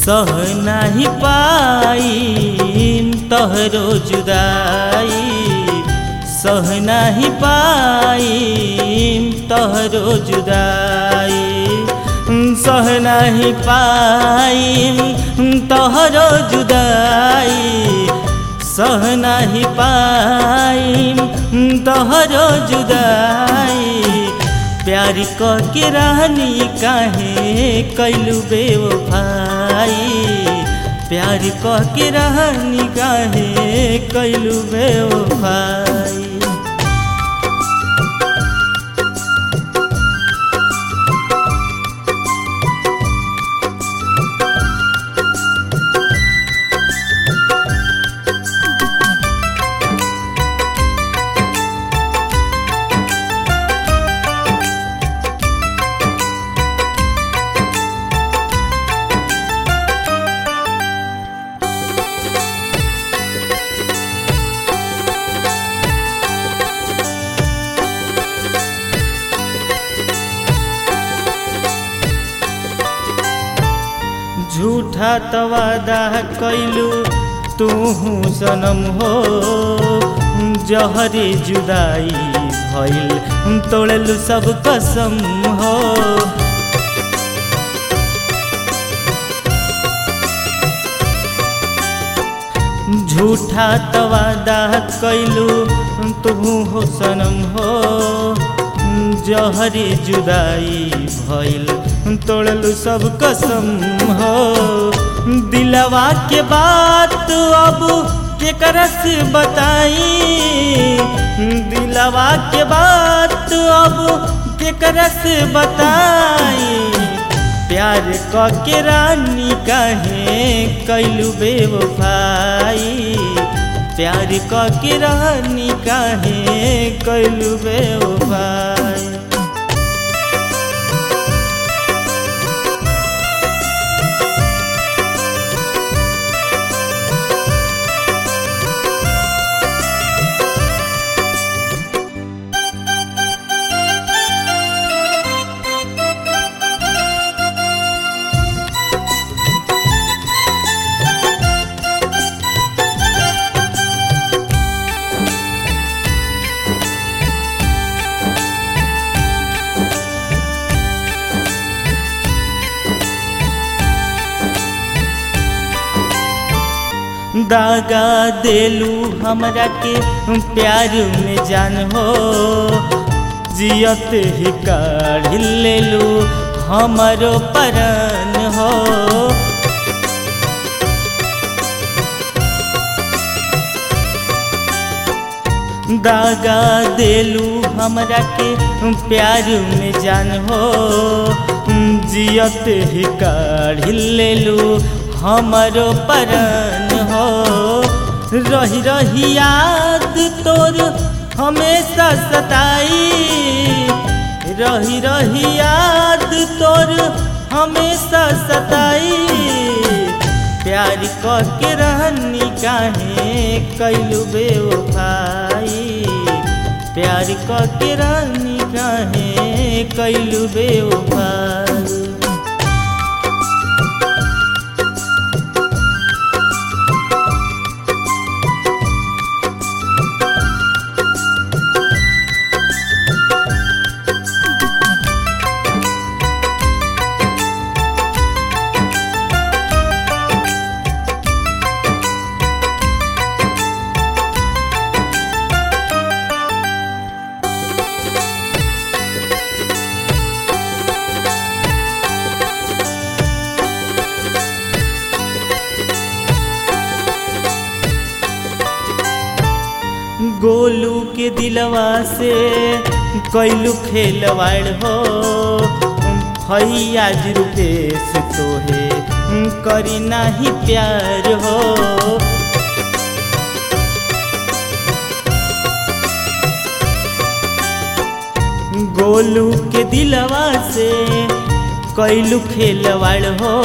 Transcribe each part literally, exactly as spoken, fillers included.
सह नाही पाईम तोहरो जुदाई, सह नाही पाईम तोहरो जुदाई, सह नाही पाईम तोहरो जुदाई, सह नाही पाईम तोहरो जुदाई। प्यार के रहनी काहे कैलू बेवफाई, प्यार के रहनी काहे कैलू बेवफाई। झूठा तवादा कैलू तू सनम हो, जहरी जुदाई भइल तोड़लू सब कसम हो। झूठा तवादा कैलू तू सनम हो, जहरी जुदाई भइल तोड़लू सब कसम हो। दिलवा के बात अब केकरा से बताई, दिलवा के बात अब केकरा से बताई। प्यार के रानी काहे कैलू बेवफाई, प्यार के रानी काहे कैलू बेवफाई। दागा देलू हमरा के प्यार में जान हो, जियत ही काढ़ लेलू हमारो परान हो। दागा देलू हमरा के प्यार में जान हो, जियत ही काढ़ लेलू हमारो परान हो। रही रही याद तोर हमेशा सताई, रही रही याद तोर हमेशा सताई। प्यार के रहनी काहे कैलू बेवफाई, प्यार के रहनी काहे कैलू बेवफाई। गोलू के दिलवा से कैलू खेलवाड़ हो, भैया रुपेश तोहे करी नाही प्यार हो। गोलू के दिलवा से कैलू खेलवाड़ हो,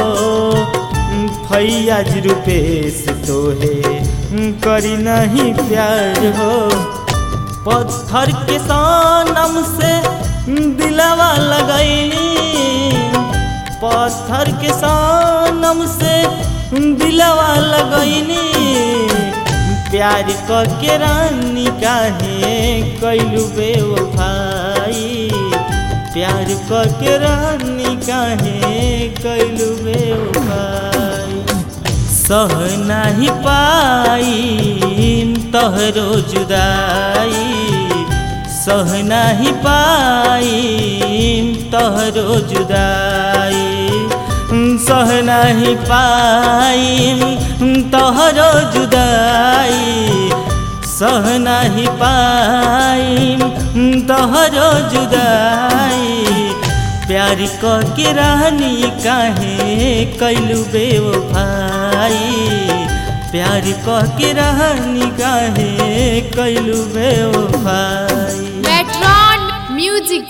भैया रुपेश तोहे करी नहीं प्यार हो। पत्थर के सनम से दिलवा लगैली, पत्थर के सनम से दिलवा लगैनी प्यार के रानी काहे कैलू बेवफाई प्यार के रानी काहे कैलू बेवफाई सह नाही पाई तोहरो जुदाई सह नाही पाई तोहरो जुदाई सह नाही पाई तोहरो जुदाई सह नाही पाई तोहरो जुदाई प्यार के रानी काहे कैलू बेवफाई प्यार के रानी काहे कैलू बेवफाई। मेट्रॉन म्यूजिक